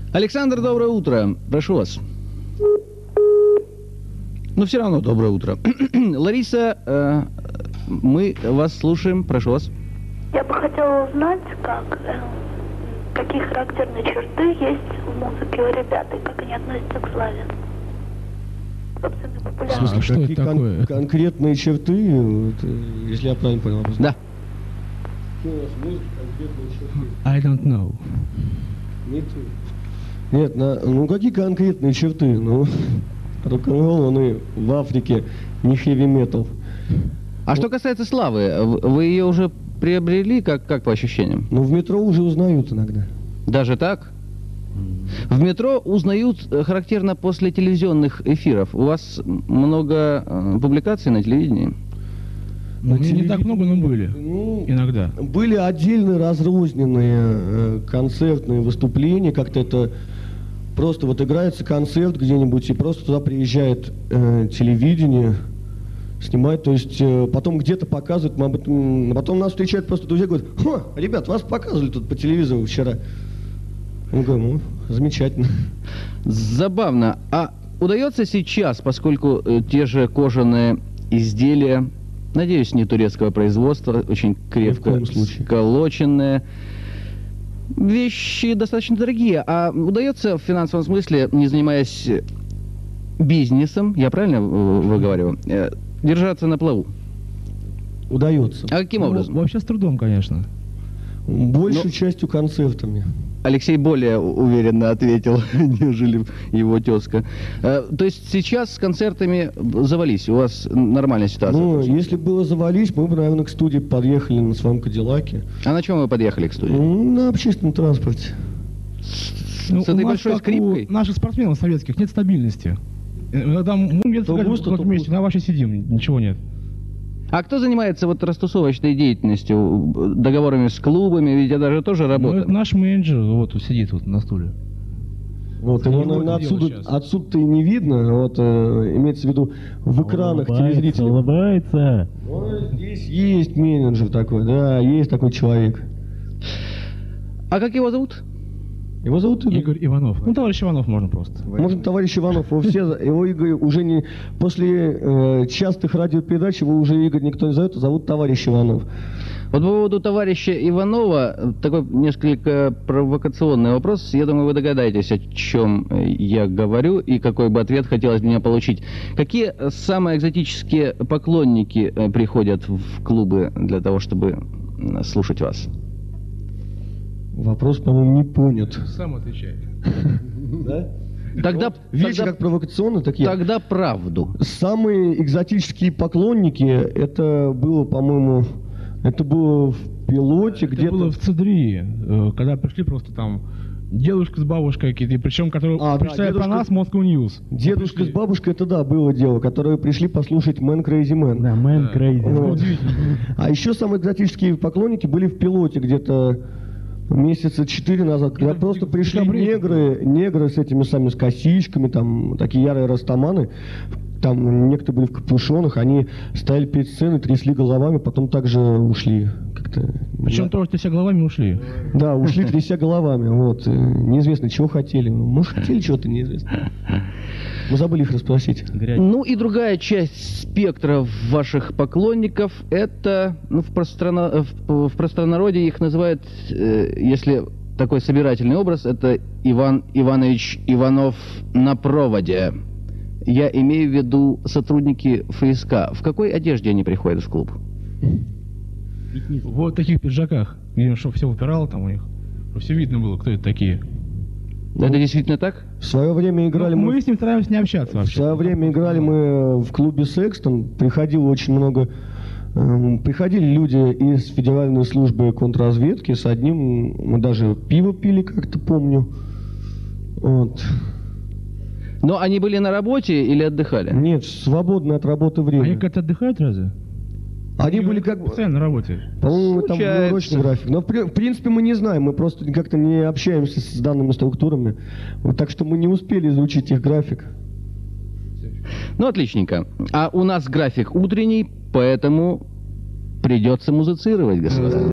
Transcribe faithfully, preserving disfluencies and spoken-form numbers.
Александр, доброе утро. Прошу вас. Но все равно доброе утро. Лариса, э, мы вас слушаем. Прошу вас. Я бы хотела узнать, как, э, какие характерные черты есть в музыке у ребят и как они относятся к славе. Собственно, популярность. В смысле, что Какие это кон- такое? конкретные черты, вот, э, если я правильно понял вопрос. Да. Какие у нас в музыке конкретные черты? I don't know. Нет, Нет на, ну какие конкретные черты? Ну, рок-н-ролл, он и в Африке не хэви-метал. А что касается славы, в- вы ее уже приобрели, как, как по ощущениям? Но в метро уже узнают иногда. Даже так? В метро узнают э, характерно после телевизионных эфиров. У вас много э, публикаций на телевидении? Ну, не, не так много, но были. Ну, Иногда. были отдельные разрозненные э, концертные выступления, как-то это просто вот играется концерт где-нибудь, и просто туда приезжает э, телевидение, снимает, то есть э, потом где-то показывают, мы об этом, потом нас встречают просто друзья, говорят: «Ха, ребят, вас показывали тут по телевизору вчера». Мы говорим: ну, замечательно. Забавно. А удается сейчас, поскольку э, те же кожаные изделия, надеюсь, не турецкого производства, очень крепко коем случае. сколоченные, вещи достаточно дорогие, а удается в финансовом смысле, не занимаясь бизнесом, я правильно э, выговариваю, э, держаться на плаву? Удается. А каким Ну, образом? вообще с трудом, конечно. Большей Ну, частью концертами. Алексей более уверенно ответил, нежели его тезка. Э, То есть сейчас с концертами завались, у вас нормальная ситуация? Ну, точно? если было завались, мы бы, наверное, к студии подъехали на своем Кадиллаке. А на чем вы подъехали к студии? Ну, на общественном транспорте. Ну, С этой у нас, большой как скрипкой? у наших спортсменов советских нет стабильности. Иногда мы где-то То как- густо, как то вместе, пусто. а вообще сидим, ничего нет. А кто занимается вот растусовочной деятельностью, договорами с клубами? Ведь это же тоже Ну, работа. это наш менеджер вот сидит вот на стуле. Вот, Ну, его, его наверное, это дело отсюда, сейчас. отсюда-то и не видно, вот, э, имеется в виду в экранах телезрителей. улыбается. Ну, здесь есть менеджер такой, да, есть такой человек. А как его зовут? Его зовут Игорь. Игорь Иванов. Ну, товарищ Иванов можно просто. Можно товарищ Иванов, его все, его Игорь уже не, после э, частых радиопередач его уже Игорь никто не зовет, а зовут товарищ Иванов. Вот по поводу товарища Иванова, такой несколько провокационный вопрос. Я думаю, вы догадаетесь, о чем я говорю и какой бы ответ хотелось мне получить. Какие самые экзотические поклонники э, приходят в клубы для того, чтобы м, слушать вас? Вопрос, по-моему, не понят. Сам отвечай. Да? Тогда, Видите, тогда, как провокационно, так я. тогда правду. Самые экзотические поклонники, это было, по-моему, это было в пилоте Это где-то. было в Цедрии, э, когда пришли просто там дедушка с бабушкой какие-то, и причем, которые А, да, прочитали про дедушка- нас Moscow News. Дедушка Пришли. с бабушкой, это да, было дело, которые пришли послушать Man Crazy Man. Да, man Да. crazy. Вот. Удивительно. А еще самые экзотические поклонники были в пилоте где-то месяца четыре назад, когда Где-то в просто дек- пришли декабре. негры, негры с этими самыми с косичками, там такие ярые растаманы, там некоторые были в капюшонах, они стояли перед сценой, трясли головами, потом также ушли. Как-то, Причем да. тоже все головами ушли. Да, ушли, тряся головами, вот. Э, Неизвестно, чего хотели. Может, хотели чего-то, неизвестно. Мы забыли их расспросить. Грязь. Ну и другая часть спектра ваших поклонников, это, ну, в, пространо- в, в простонародье их называют, э, если такой собирательный образ, это Иван Иванович Иванов на проводе. Я имею в виду сотрудники ФСК. В какой одежде они приходят в клуб? Вот в таких пиджаках, где чтобы все упирало там у них. Чтобы все видно было, кто это такие. Это действительно так? В свое время играли Ну, мы... мы с ним стараемся не общаться В вообще. свое время играли мы в клубе «Секстон». Приходило очень много... эм, приходили люди из Федеральной службы контрразведки. С одним мы даже пиво пили, как-то помню. Вот. Но они были на работе или отдыхали? Нет, свободное от работы время. Они как-то отдыхают разве? Они были как бы... Постоянно на работе. По-моему, там Случается. внеурочный график. Но в, при- в принципе мы не знаем, мы просто как-то не общаемся с данными структурами. Вот, так что мы не успели изучить их график. Ну, отличненько. А у нас график утренний, поэтому придется музицировать, господа.